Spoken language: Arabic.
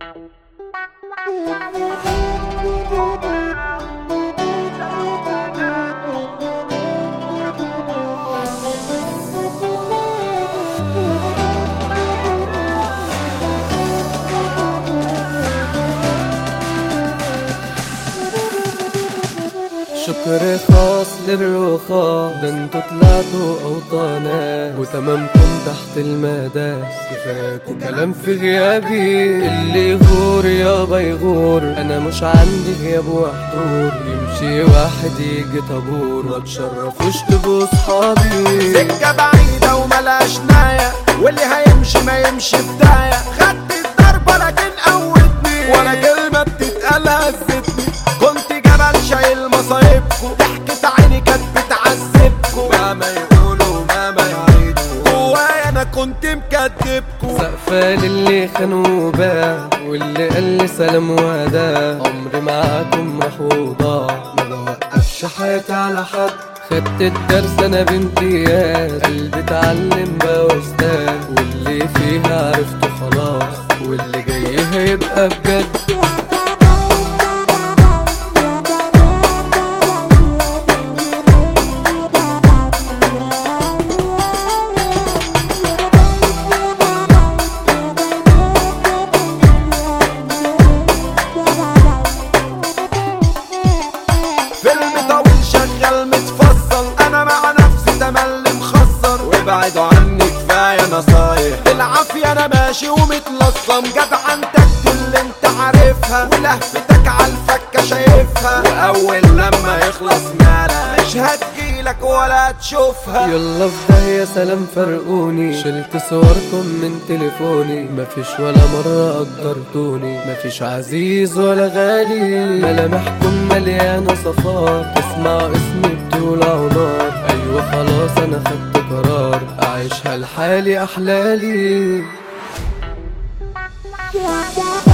شكر خاص للرخاء، ده انتوا طلعتوا اوطانا وتمامكم تحت المداس، كفاكوا كلام في غيابي. اللي يغور يابا يغور، انا مش عندي غياب وحضور، يمشي واحد يجي طابور، ما تشرفوش تبقوا صحابي. سكة بعيدة وملاش ناية، واللي هيمشي ما يمشي بداية. خدت الضربة لكن قوتني، ولا كلمة بتتقال هزتني. كنت جبل شايل مصايبكو، ضحكة عيني كانت بتعذبكو. مهما يقولوا مهما يعيدوا، جوايا انا كنت مكدبكو. سقفة للي خانوا وباع، واللي قال لي سلام وداع. عمري معاكم راح وضاع، ما بوقفش حياتي على حد. خدت الدرس انا بامتياز، قلبي اتعلم بقى واستاذ. واللي فيها عرفته خلاص، واللي جاي هيبقى بجد. ابعدوا عني كفاية نصايح، بالعافية انا ماشي ومتلصم. جدعنتك دي اللي انت عارفها، ولهفتك عالفكة شايفها. واول لما يخلص مالك مش هتجيلك ولا تشوفها. يلا في داهية سلام فرقوني، شلت صوركم من تليفوني. مفيش ولا مرة قدرتوني، مفيش عزيز ولا غالي. ملامحكم مليانة صفات، تسمعوا اسمي بتولعوا نار. ايوه خلاص انا خدت قرار، اعيشها لحالي احلالي.